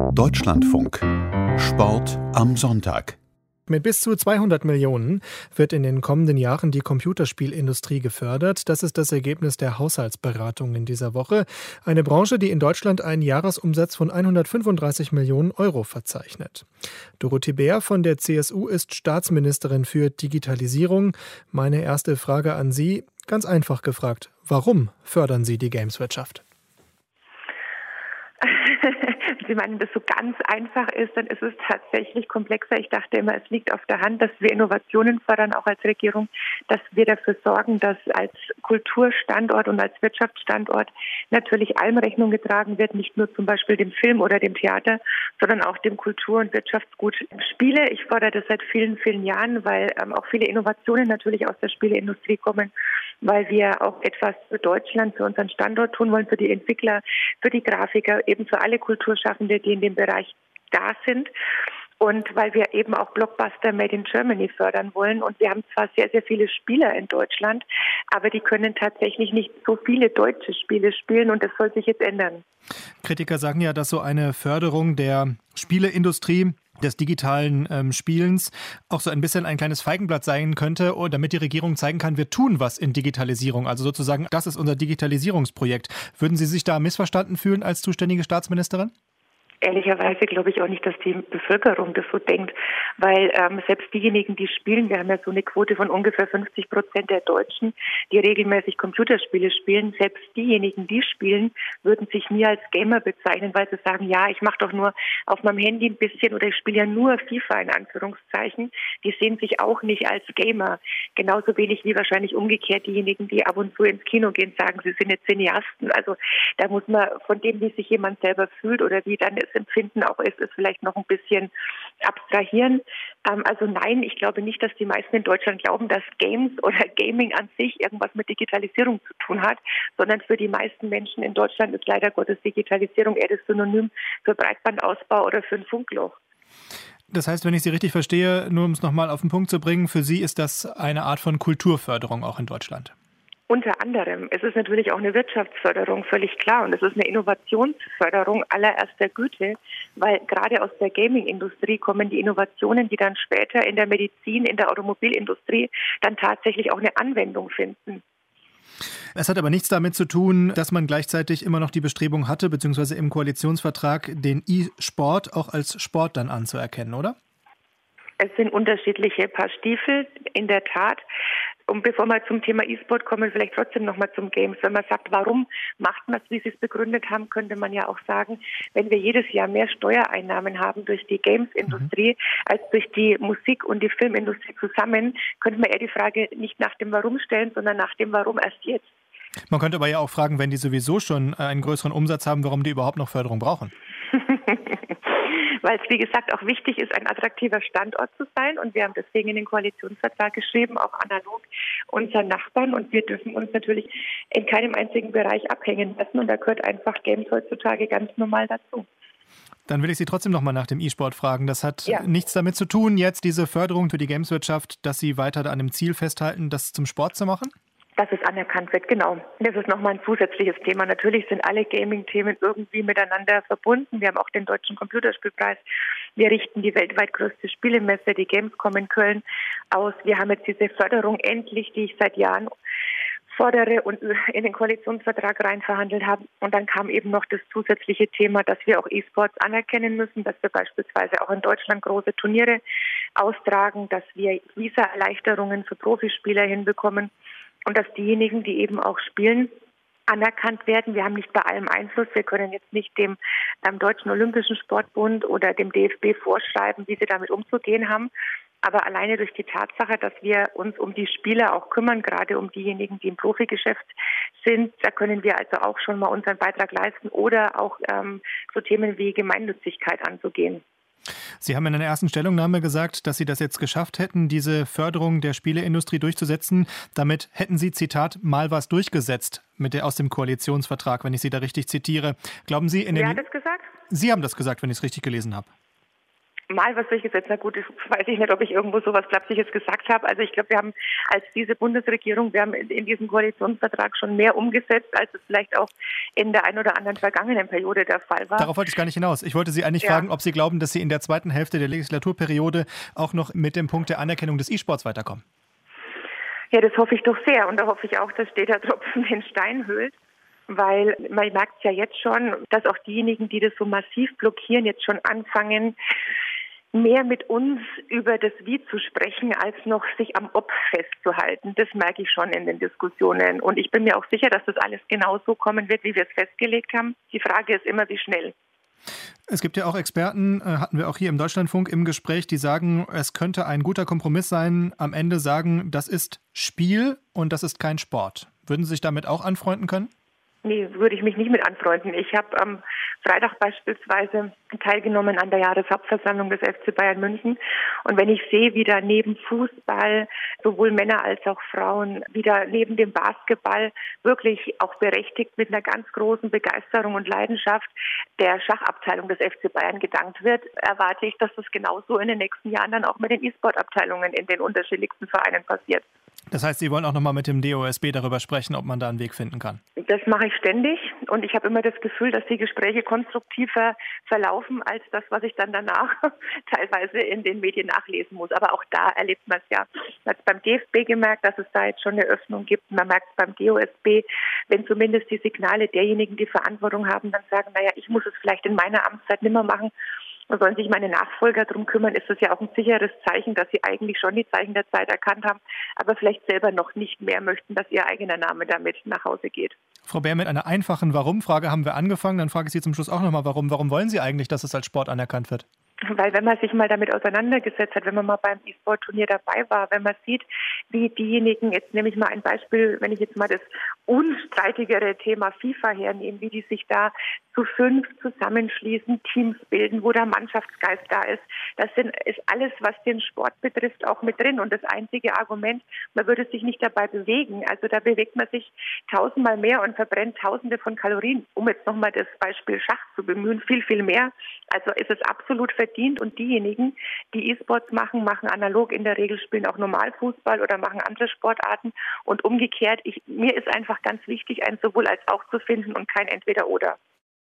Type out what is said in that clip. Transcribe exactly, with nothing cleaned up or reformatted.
Deutschlandfunk. Sport am Sonntag. Mit bis zu zweihundert Millionen wird in den kommenden Jahren die Computerspielindustrie gefördert. Das ist das Ergebnis der Haushaltsberatung in dieser Woche. Eine Branche, die in Deutschland einen Jahresumsatz von hundertfünfunddreißig Millionen Euro verzeichnet. Dorothee Bär von der C S U ist Staatsministerin für Digitalisierung. Meine erste Frage an Sie, ganz einfach gefragt, warum fördern Sie die Gameswirtschaft? Sie meinen, das so ganz einfach ist, dann ist es tatsächlich komplexer. Ich dachte immer, es liegt auf der Hand, dass wir Innovationen fördern, auch als Regierung, dass wir dafür sorgen, dass als Kulturstandort und als Wirtschaftsstandort natürlich allem Rechnung getragen wird, nicht nur zum Beispiel dem Film oder dem Theater, sondern auch dem Kultur- und Wirtschaftsgut Spiele. Ich fordere das seit vielen, vielen Jahren, weil ähm, auch viele Innovationen natürlich aus der Spieleindustrie kommen, weil wir auch etwas für Deutschland, für unseren Standort tun wollen, für die Entwickler, für die Grafiker, eben für alle Kulturschaffende, die in dem Bereich da sind. Und weil wir eben auch Blockbuster Made in Germany fördern wollen. Und wir haben zwar sehr, sehr viele Spieler in Deutschland, aber die können tatsächlich nicht so viele deutsche Spiele spielen und das soll sich jetzt ändern. Kritiker sagen ja, dass so eine Förderung der Spieleindustrie, des digitalen ähm, Spielens auch so ein bisschen ein kleines Feigenblatt sein könnte, damit die Regierung zeigen kann, wir tun was in Digitalisierung. Also sozusagen, das ist unser Digitalisierungsprojekt. Würden Sie sich da missverstanden fühlen als zuständige Staatsministerin? Ehrlicherweise glaube ich auch nicht, dass die Bevölkerung das so denkt, weil ähm, selbst diejenigen, die spielen, wir haben ja so eine Quote von ungefähr fünfzig Prozent der Deutschen, die regelmäßig Computerspiele spielen, selbst diejenigen, die spielen, würden sich nie als Gamer bezeichnen, weil sie sagen, ja, ich mache doch nur auf meinem Handy ein bisschen oder ich spiele ja nur FIFA in Anführungszeichen. Die sehen sich auch nicht als Gamer. Genauso wenig wie wahrscheinlich umgekehrt diejenigen, die ab und zu ins Kino gehen, sagen, sie sind jetzt Cineasten. Also da muss man von dem, wie sich jemand selber fühlt oder wie dann Empfinden auch ist, ist vielleicht noch ein bisschen abstrahieren. Ähm, also nein, ich glaube nicht, dass die meisten in Deutschland glauben, dass Games oder Gaming an sich irgendwas mit Digitalisierung zu tun hat, sondern für die meisten Menschen in Deutschland ist leider Gottes Digitalisierung eher das Synonym für Breitbandausbau oder für ein Funkloch. Das heißt, wenn ich Sie richtig verstehe, nur um es nochmal auf den Punkt zu bringen, für Sie ist das eine Art von Kulturförderung auch in Deutschland? Unter anderem. Es ist natürlich auch eine Wirtschaftsförderung, völlig klar. Und es ist eine Innovationsförderung allererster Güte, weil gerade aus der Gaming-Industrie kommen die Innovationen, die dann später in der Medizin, in der Automobilindustrie dann tatsächlich auch eine Anwendung finden. Es hat aber nichts damit zu tun, dass man gleichzeitig immer noch die Bestrebung hatte, beziehungsweise im Koalitionsvertrag den E-Sport auch als Sport dann anzuerkennen, oder? Es sind unterschiedliche Paar Stiefel, in der Tat. Und bevor wir zum Thema E-Sport kommen, vielleicht trotzdem nochmal zum Games. Wenn man sagt, warum macht man es, wie Sie es begründet haben, könnte man ja auch sagen, wenn wir jedes Jahr mehr Steuereinnahmen haben durch die Games-Industrie mhm. als durch die Musik- und die Filmindustrie zusammen, könnte man eher die Frage nicht nach dem Warum stellen, sondern nach dem Warum erst jetzt. Man könnte aber ja auch fragen, wenn die sowieso schon einen größeren Umsatz haben, warum die überhaupt noch Förderung brauchen. Weil es, wie gesagt, auch wichtig ist, ein attraktiver Standort zu sein. Und wir haben deswegen in den Koalitionsvertrag geschrieben, auch analog unseren Nachbarn. Und wir dürfen uns natürlich in keinem einzigen Bereich abhängen lassen. Und da gehört einfach Games heutzutage ganz normal dazu. Dann will ich Sie trotzdem noch mal nach dem E-Sport fragen. Das hat ja. nichts damit zu tun, jetzt diese Förderung für die Gameswirtschaft, dass Sie weiter an dem Ziel festhalten, das zum Sport zu machen? Dass es anerkannt wird, genau. Das ist nochmal ein zusätzliches Thema. Natürlich sind alle Gaming-Themen irgendwie miteinander verbunden. Wir haben auch den Deutschen Computerspielpreis. Wir richten die weltweit größte Spielemesse, die Gamescom in Köln, aus. Wir haben jetzt diese Förderung endlich, die ich seit Jahren fordere und in den Koalitionsvertrag rein verhandelt habe. Und dann kam eben noch das zusätzliche Thema, dass wir auch E-Sports anerkennen müssen, dass wir beispielsweise auch in Deutschland große Turniere austragen, dass wir Visa-Erleichterungen für Profispieler hinbekommen. Und dass diejenigen, die eben auch spielen, anerkannt werden. Wir haben nicht bei allem Einfluss. Wir können jetzt nicht dem ähm, Deutschen Olympischen Sportbund oder dem D F B vorschreiben, wie sie damit umzugehen haben. Aber alleine durch die Tatsache, dass wir uns um die Spieler auch kümmern, gerade um diejenigen, die im Profigeschäft sind, da können wir also auch schon mal unseren Beitrag leisten oder auch ähm, so Themen wie Gemeinnützigkeit anzugehen. Sie haben in einer ersten Stellungnahme gesagt, dass Sie das jetzt geschafft hätten, diese Förderung der Spieleindustrie durchzusetzen. Damit hätten Sie, Zitat, mal was durchgesetzt mit der, aus dem Koalitionsvertrag, wenn ich Sie da richtig zitiere. Glauben Sie in den... Wer hat das gesagt? Sie haben das gesagt, wenn ich es richtig gelesen habe. Mal was solches jetzt, na gut, das weiß ich nicht, ob ich irgendwo sowas Flapsiges gesagt habe. Also ich glaube, wir haben als diese Bundesregierung, wir haben in diesem Koalitionsvertrag schon mehr umgesetzt, als es vielleicht auch in der ein oder anderen vergangenen Periode der Fall war. Darauf wollte ich gar nicht hinaus. Ich wollte Sie eigentlich ja. fragen, ob Sie glauben, dass Sie in der zweiten Hälfte der Legislaturperiode auch noch mit dem Punkt der Anerkennung des E-Sports weiterkommen. Ja, das hoffe ich doch sehr. Und da hoffe ich auch, dass der Tropfen den Stein höhlt. Weil man merkt ja jetzt schon, dass auch diejenigen, die das so massiv blockieren, jetzt schon anfangen, mehr mit uns über das Wie zu sprechen, als noch sich am Ob festzuhalten. Das merke ich schon in den Diskussionen. Und ich bin mir auch sicher, dass das alles genau so kommen wird, wie wir es festgelegt haben. Die Frage ist immer, wie schnell. Es gibt ja auch Experten, äh, hatten wir auch hier im Deutschlandfunk im Gespräch, die sagen, es könnte ein guter Kompromiss sein, am Ende sagen, das ist Spiel und das ist kein Sport. Würden Sie sich damit auch anfreunden können? Nee, würde ich mich nicht mit anfreunden. Ich habe am Freitag beispielsweise teilgenommen an der Jahreshauptversammlung des F C Bayern München. Und wenn ich sehe, wie da neben Fußball sowohl Männer als auch Frauen wieder neben dem Basketball wirklich auch berechtigt mit einer ganz großen Begeisterung und Leidenschaft der Schachabteilung des F C Bayern gedankt wird, erwarte ich, dass das genauso in den nächsten Jahren dann auch mit den E-Sport-Abteilungen in den unterschiedlichsten Vereinen passiert. Das heißt, Sie wollen auch nochmal mit dem D O S B darüber sprechen, ob man da einen Weg finden kann? Das mache ich ständig und ich habe immer das Gefühl, dass die Gespräche konstruktiver verlaufen als das, was ich dann danach teilweise in den Medien nachlesen muss. Aber auch da erlebt man es ja. Man hat es beim D F B gemerkt, dass es da jetzt schon eine Öffnung gibt. Man merkt es beim D O S B, wenn zumindest die Signale derjenigen, die Verantwortung haben, dann sagen, naja, ich muss es vielleicht in meiner Amtszeit nicht mehr machen. Und sollen sich meine Nachfolger darum kümmern, ist das ja auch ein sicheres Zeichen, dass sie eigentlich schon die Zeichen der Zeit erkannt haben, aber vielleicht selber noch nicht mehr möchten, dass ihr eigener Name damit nach Hause geht. Frau Beer, mit einer einfachen Warum-Frage haben wir angefangen. Dann frage ich Sie zum Schluss auch nochmal, warum. Warum wollen Sie eigentlich, dass es als Sport anerkannt wird? Weil wenn man sich mal damit auseinandergesetzt hat, wenn man mal beim E-Sport-Turnier dabei war, wenn man sieht, wie diejenigen, jetzt nehme ich mal ein Beispiel, wenn ich jetzt mal das unstreitigere Thema FIFA hernehme, wie die sich da zu fünf zusammenschließen, Teams bilden, wo der Mannschaftsgeist da ist. Das sind, ist alles, was den Sport betrifft, auch mit drin. Und das einzige Argument, man würde sich nicht dabei bewegen. Also da bewegt man sich tausendmal mehr und verbrennt Tausende von Kalorien, um jetzt nochmal das Beispiel Schach zu bemühen, viel, viel mehr. Also ist es absolut verdient. Und diejenigen, die E-Sports machen, machen analog in der Regel, spielen auch Normalfußball oder machen andere Sportarten. Und umgekehrt, ich, mir ist einfach ganz wichtig, ein sowohl als auch zu finden und kein Entweder-Oder.